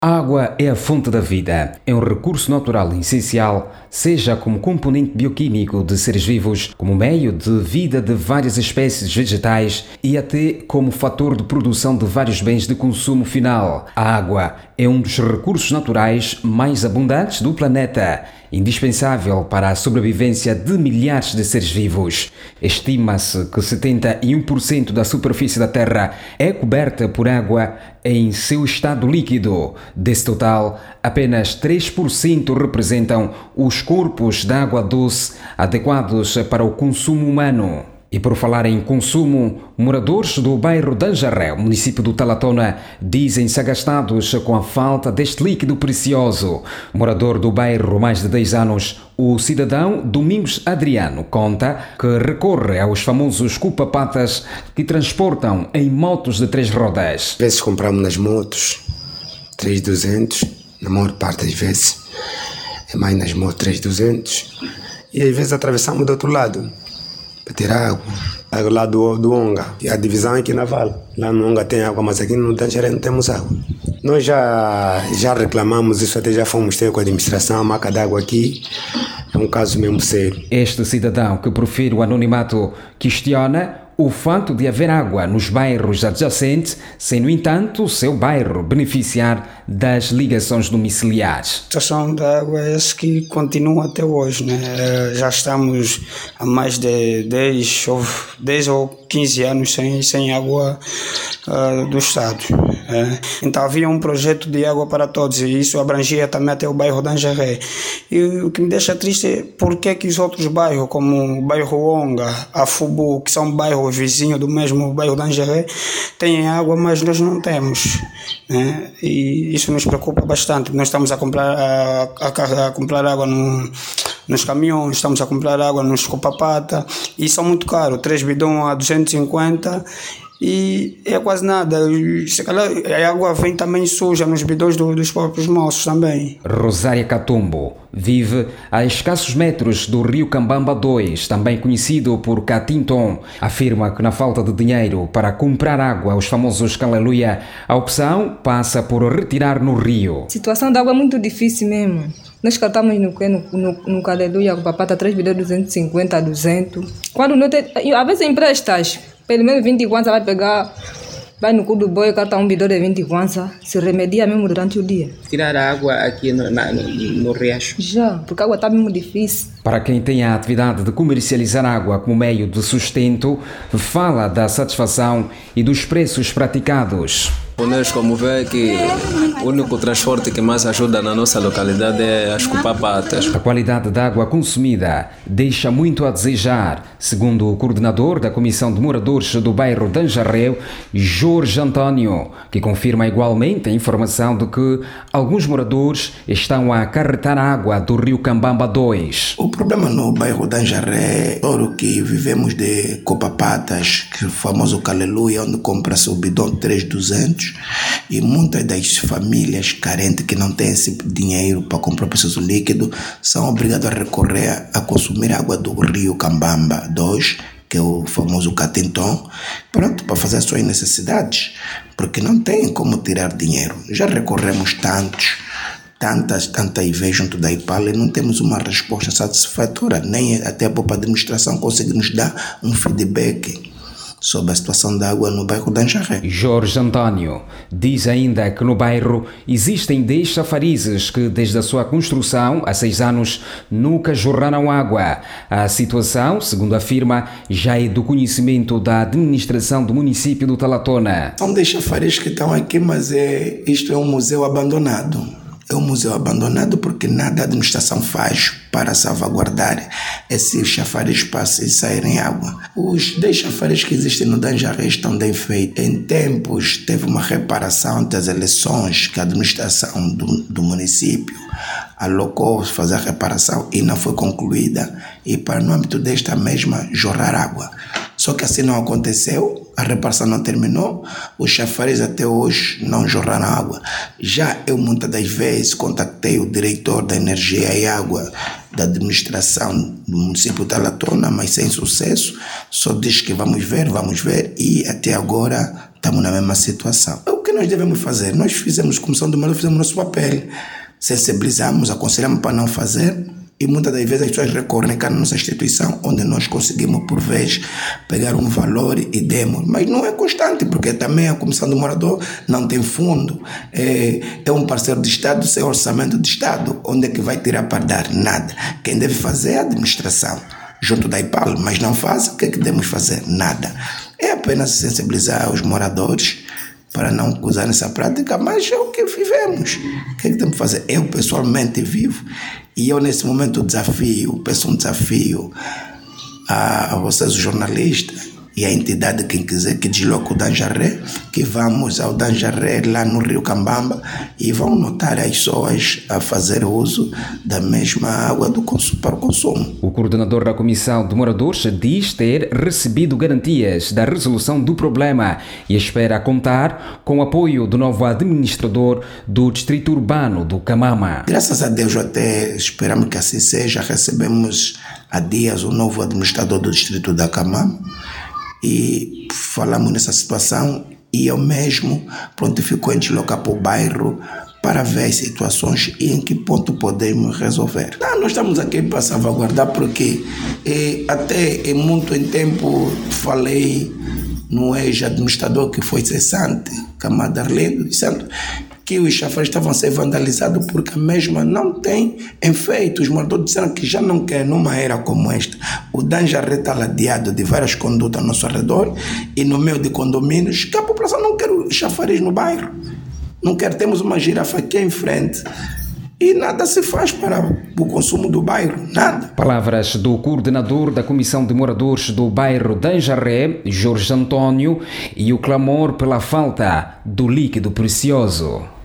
A água é a fonte da vida. É um recurso natural essencial, seja como componente bioquímico de seres vivos, como meio de vida de várias espécies vegetais e até como fator de produção de vários bens de consumo final. A água é um dos recursos naturais mais abundantes do planeta, indispensável para a sobrevivência de milhares de seres vivos. Estima-se que 71% da superfície da Terra é coberta por água em seu estado líquido. Desse total, apenas 3% representam os corpos de água doce adequados para o consumo humano. E por falar em consumo, moradores do bairro de Anjaré, município do Talatona, dizem-se agastados com a falta deste líquido precioso. Morador do bairro há mais de 10 anos, o cidadão Domingos Adriano conta que recorre aos famosos cupa-patas que transportam em motos de 3 rodas. Às vezes compramos nas motos 3.200, na maior parte das vezes. É mais nas motos 3.200. E às vezes atravessamos do outro lado para ter água lá do Onga. E a divisão é aqui na Vala. Lá no Onga tem água, mas aqui no Tangeré não temos água. Nós já reclamamos isso, até já fomos ter com a administração, a marca d'água aqui. É um caso mesmo sério. Este cidadão, que prefere o anonimato, questiona o fato de haver água nos bairros adjacentes, sem, no entanto, o seu bairro beneficiar das ligações domiciliares. A situação da água é essa que continua até hoje, né? Já estamos há mais de 10 ou 15 anos sem água do Estado. Então havia um projeto de água para todos e isso abrangia também até o bairro de Anjaré. E o que me deixa triste é porque que os outros bairros, como o bairro Onga, Afubu, que são bairros vizinhos do mesmo bairro de Anjaré, têm água, mas nós não temos, né? E isso nos preocupa bastante. Nós estamos a comprar água nos caminhões, estamos a comprar água nos copapata e são muito caros, 3 bidões a 250 e é quase nada. Se calhar a água vem também suja nos bidões dos próprios moços também. Rosária Catumbo vive a escassos metros do rio Cambamba 2, também conhecido por Catinton. Afirma que na falta de dinheiro para comprar água, os famosos Caleluia, a opção passa por retirar no rio. A situação da água é muito difícil mesmo. Nós cartamos no Caleluia com papata 3 bidões 250 a 200. Quando não tem, às vezes emprestas, pelo menos 20 kwanza vai pegar, vai no cu do boi, carta um bidão de 20 kwanza, se remedia mesmo durante o dia. Tirar a água aqui no riacho? Já, porque a água está mesmo difícil. Para quem tem a atividade de comercializar água como meio de sustento, fala da satisfação e dos preços praticados. Nós, como vê, que o único transporte que mais ajuda na nossa localidade é as cupapatas. A qualidade da água consumida deixa muito a desejar, segundo o coordenador da Comissão de Moradores do bairro de Anjaré, Jorge António, que confirma igualmente a informação de que alguns moradores estão a acarretar água do rio Cambamba 2. O problema no bairro de Anjaré é o que vivemos de copapatas, que é o famoso Caleluia, onde compra-se o bidão 3.200. E muitas das famílias carentes que não têm esse dinheiro para comprar o preciso líquido são obrigadas a recorrer a consumir água do rio Cambamba 2, que é o famoso Catinton, pronto, para fazer as suas necessidades, porque não tem como tirar dinheiro. Já recorremos tanta IV junto da IPAL e não temos uma resposta satisfatória, nem até a própria administração consegue nos dar um feedback sobre a situação da água no bairro de Anjaré. Jorge António diz ainda que no bairro existem 10 chafarizes que desde a sua construção há 6 anos nunca jorraram água. A situação, segundo afirma, já é do conhecimento da administração do município do Talatona. São 10 chafarizes que estão aqui, mas isto é um museu abandonado. É um museu abandonado porque nada a administração faz para salvaguardar esses chafariz para saírem água. Os 10 chafariz que existem no Anjaré estão bem feitos. Em tempos teve uma reparação das eleições que a administração do município alocou fazer a reparação e não foi concluída. E para no âmbito desta mesma jorrar água. Só que assim não aconteceu, a reparação não terminou, os chafariz até hoje não jorraram água. Já eu muitas das vezes contactei o diretor da energia e água da administração do município de Talatona, mas sem sucesso, só diz que vamos ver, e até agora estamos na mesma situação. O que que nós devemos fazer? Nós fizemos, Comissão do Morador, fizemos nosso papel. Sensibilizamos, aconselhamos para não fazer. E muitas das vezes as pessoas recorrem cá na nossa instituição, onde nós conseguimos, por vez, pegar um valor e demos. Mas não é constante, porque também a Comissão do Morador não tem fundo. É um parceiro de Estado sem orçamento de Estado. Onde é que vai tirar para dar? Nada. Quem deve fazer é a administração, junto da IPAL, mas não faz. O que é que devemos fazer? Nada. É apenas sensibilizar os moradores para não usar essa prática, mas é o que vivemos. O que é que temos que fazer? Eu pessoalmente vivo e eu nesse momento peço um desafio a vocês, os jornalistas, e a entidade, quem quiser que desloque o Danjaré, que vamos ao Danjaré lá no Rio Cambamba e vão notar as pessoas a fazer uso da mesma água para o consumo. O coordenador da Comissão de Moradores diz ter recebido garantias da resolução do problema e espera contar com o apoio do novo administrador do Distrito Urbano do Camama. Graças a Deus, até esperamos que assim seja. Recebemos há dias o novo administrador do Distrito da Camama e falamos nessa situação e eu mesmo prontifico em deslocar para o bairro para ver as situações e em que ponto podemos resolver. Nós estamos aqui para salvaguardar porque até muito em tempo falei no ex-administrador que foi cessante, Camada Arlindo, dizendo que os chafariz estavam a ser vandalizados porque a mesma não tem efeito. Os moradores disseram que já não quer numa era como esta. O Danjaré está ladeado de várias condutas ao nosso redor e no meio de condomínios que a população não quer o chafariz no bairro. Não quer, temos uma girafa aqui em frente e nada se faz para o consumo do bairro, nada. Palavras do coordenador da Comissão de Moradores do bairro Danjaré, Jorge Antônio, e o clamor pela falta do líquido precioso.